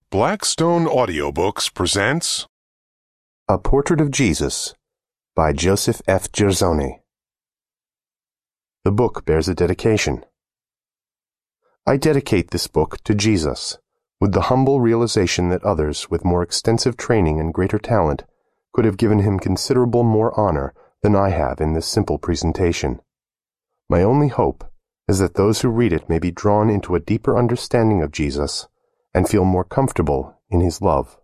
Blackstone Audiobooks presents A Portrait of Jesus by Joseph F. Gersoni. The book bears a dedication. I dedicate this book to Jesus, with the humble realization that others with more extensive training and greater talent could have given him considerable more honor than I have in this simple presentation. My only hope is that those who read it may be drawn into a deeper understanding of Jesus and feel more comfortable in his love.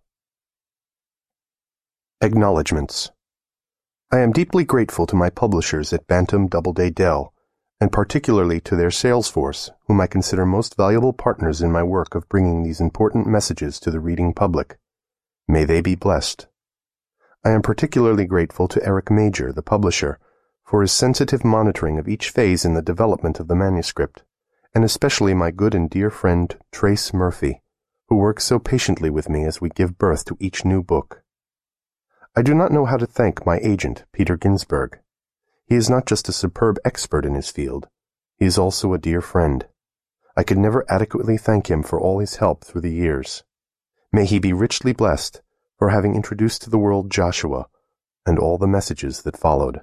Acknowledgements. I am deeply grateful to my publishers at Bantam Doubleday Dell, and particularly to their sales force, whom I consider most valuable partners in my work of bringing these important messages to the reading public. May they be blessed. I am particularly grateful to Eric Major, the publisher, for his sensitive monitoring of each phase in the development of the manuscript, and especially my good and dear friend Trace Murphy, who works so patiently with me as we give birth to each new book. I do not know how to thank my agent, Peter Ginsberg. He is not just a superb expert in his field, he is also a dear friend. I could never adequately thank him for all his help through the years. May he be richly blessed for having introduced to the world Joshua and all the messages that followed.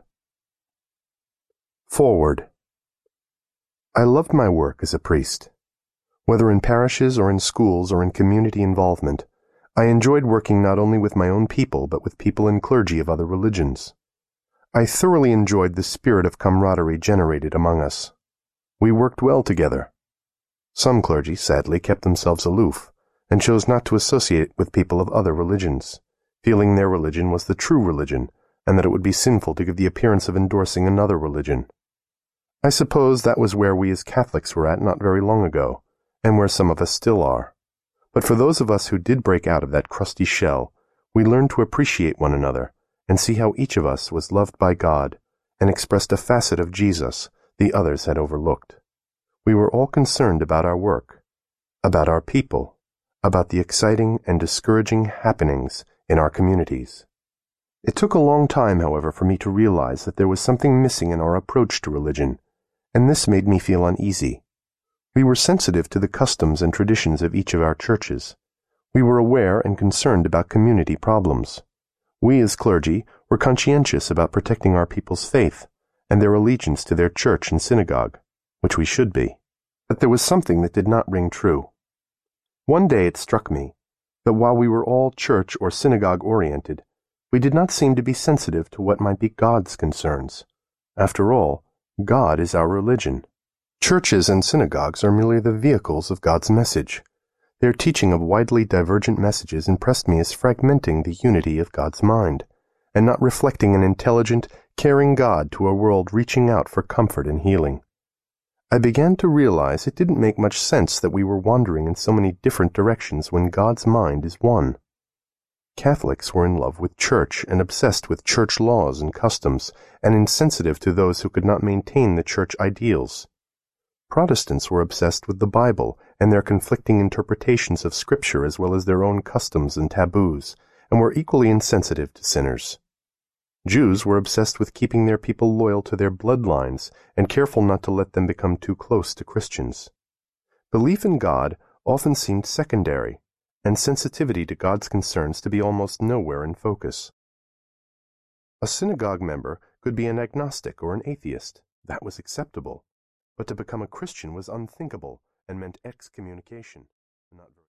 Forward. I loved my work as a priest. Whether in parishes or in schools or in community involvement, I enjoyed working not only with my own people but with people in clergy of other religions. I thoroughly enjoyed the spirit of camaraderie generated among us. We worked well together. Some clergy, sadly, kept themselves aloof and chose not to associate with people of other religions, feeling their religion was the true religion and that it would be sinful to give the appearance of endorsing another religion. I suppose that was where we as Catholics were at not very long ago, and where some of us still are. But for those of us who did break out of that crusty shell, we learned to appreciate one another and see how each of us was loved by God and expressed a facet of Jesus the others had overlooked. We were all concerned about our work, about our people, about the exciting and discouraging happenings in our communities. It took a long time, however, for me to realize that there was something missing in our approach to religion, and this made me feel uneasy. We were sensitive to the customs and traditions of each of our churches. We were aware and concerned about community problems. We as clergy were conscientious about protecting our people's faith and their allegiance to their church and synagogue, which we should be. But there was something that did not ring true. One day it struck me that while we were all church or synagogue-oriented, we did not seem to be sensitive to what might be God's concerns. After all, God is our religion. Churches and synagogues are merely the vehicles of God's message. Their teaching of widely divergent messages impressed me as fragmenting the unity of God's mind, and not reflecting an intelligent, caring God to a world reaching out for comfort and healing. I began to realize it didn't make much sense that we were wandering in so many different directions when God's mind is one. Catholics were in love with church and obsessed with church laws and customs, and insensitive to those who could not maintain the church ideals. Protestants were obsessed with the Bible and their conflicting interpretations of Scripture as well as their own customs and taboos, and were equally insensitive to sinners. Jews were obsessed with keeping their people loyal to their bloodlines and careful not to let them become too close to Christians. Belief in God often seemed secondary, and sensitivity to God's concerns to be almost nowhere in focus. A synagogue member could be an agnostic or an atheist. That was acceptable. But to become a Christian was unthinkable and meant excommunication.